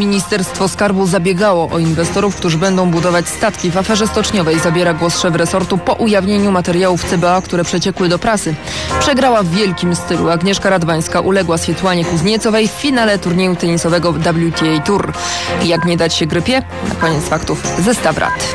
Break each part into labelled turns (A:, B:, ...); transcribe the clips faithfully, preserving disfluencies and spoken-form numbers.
A: Ministerstwo Skarbu zabiegało o inwestorów, którzy będą budować statki. W aferze stoczniowej zabiera głos szef resortu po ujawnieniu materiałów C B A, które przeciekły do prasy. Przegrała w wielkim stylu. Agnieszka Radwańska uległa Swiatłanie Kuzniecowej w finale turnieju tenisowego W T A Tour. Jak nie dać się grypie? Na koniec faktów zestaw rad.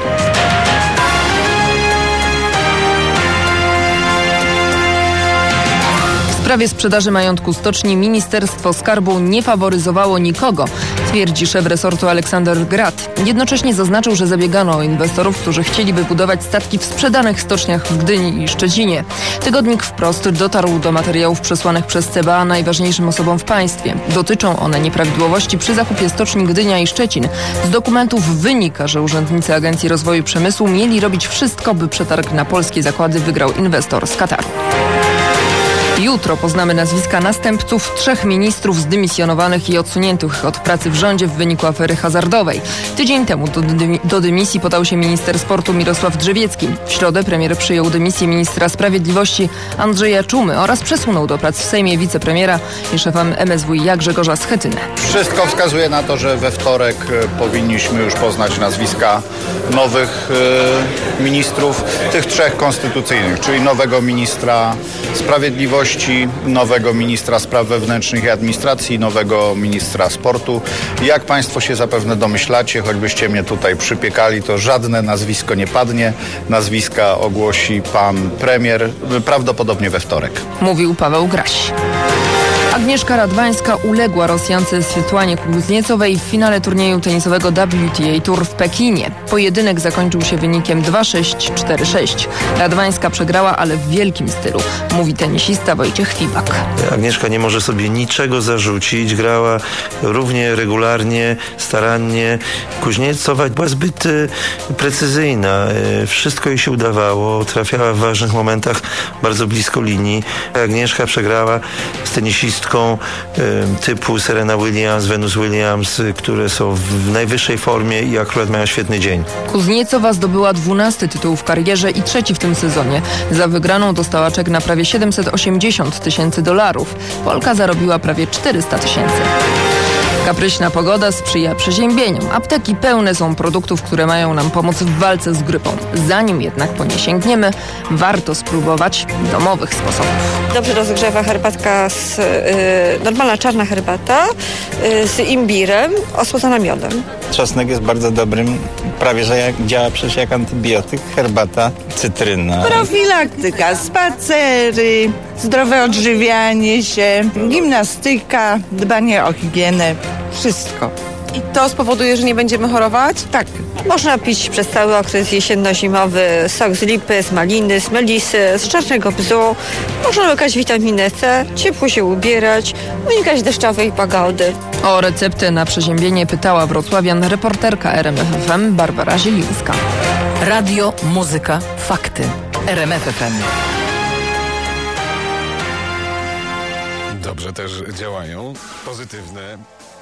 A: W sprawie sprzedaży majątku stoczni Ministerstwo Skarbu nie faworyzowało nikogo, twierdzi szef resortu Aleksander Grat. Jednocześnie zaznaczył, że zabiegano o inwestorów, którzy chcieliby budować statki w sprzedanych stoczniach w Gdyni i Szczecinie. Tygodnik Wprost dotarł do materiałów przesłanych przez C B A najważniejszym osobom w państwie. Dotyczą one nieprawidłowości przy zakupie stoczni Gdynia i Szczecin. Z dokumentów wynika, że urzędnicy Agencji Rozwoju Przemysłu mieli robić wszystko, by przetarg na polskie zakłady wygrał inwestor z Kataru. Jutro poznamy nazwiska następców trzech ministrów zdymisjonowanych i odsuniętych od pracy w rządzie w wyniku afery hazardowej. Tydzień temu do, dymi- do dymisji podał się minister sportu Mirosław Drzewiecki. W środę premier przyjął dymisję ministra sprawiedliwości Andrzeja Czumy oraz przesunął do prac w Sejmie wicepremiera i szefa M S W i Grzegorza Schetynę.
B: Wszystko wskazuje na to, że we wtorek powinniśmy już poznać nazwiska nowych y, ministrów, tych trzech konstytucyjnych, czyli nowego ministra sprawiedliwości, nowego ministra spraw wewnętrznych i administracji, nowego ministra sportu. Jak Państwo się zapewne domyślacie, choćbyście mnie tutaj przypiekali, to żadne nazwisko nie padnie. Nazwiska ogłosi pan premier prawdopodobnie we wtorek.
A: Mówił Paweł Graś. Agnieszka Radwańska uległa Rosjance Swiatłanie Kuzniecowej w finale turnieju tenisowego W T A Tour w Pekinie. Pojedynek zakończył się wynikiem dwa sześć cztery sześć. Radwańska przegrała, ale w wielkim stylu, mówi tenisista Wojciech Fibak.
C: Agnieszka nie może sobie niczego zarzucić. Grała równie regularnie, starannie. Kuzniecowa była zbyt precyzyjna. Wszystko jej się udawało. Trafiała w ważnych momentach bardzo blisko linii. Agnieszka przegrała z tenisistką typu Serena Williams, Venus Williams, które są w najwyższej formie i akurat mają świetny dzień.
A: Kuzniecowa zdobyła dwunasty tytuł w karierze i trzeci w tym sezonie. Za wygraną dostała czek na prawie siedemset osiemdziesiąt tysięcy dolarów. Polka zarobiła prawie czterysta tysięcy. Kapryśna pogoda sprzyja przeziębieniom. Apteki pełne są produktów, które mają nam pomóc w walce z grypą. Zanim jednak po nie sięgniemy, warto spróbować domowych sposobów.
D: Dobrze rozgrzewa herbatka, z, yy, normalna czarna herbata yy, z imbirem, osłodzona miodem.
E: Czosnek jest bardzo dobrym, prawie że jak, działa przecież jak antybiotyk, herbata, cytryna.
F: Profilaktyka, spacery, zdrowe odżywianie się, gimnastyka, dbanie o higienę, wszystko.
D: I to spowoduje, że nie będziemy chorować?
F: Tak.
D: Można pić przez cały okres jesienno-zimowy sok z lipy, z maliny, z melisy, z czarnego bzu. Można łykać witaminę C, ciepło się ubierać, unikać deszczowej pogody.
A: O receptę na przeziębienie pytała wrocławian reporterka R M F F M Barbara Zielińska.
G: Radio, muzyka, fakty. R M F F M.
H: Dobrze też działają. Pozytywne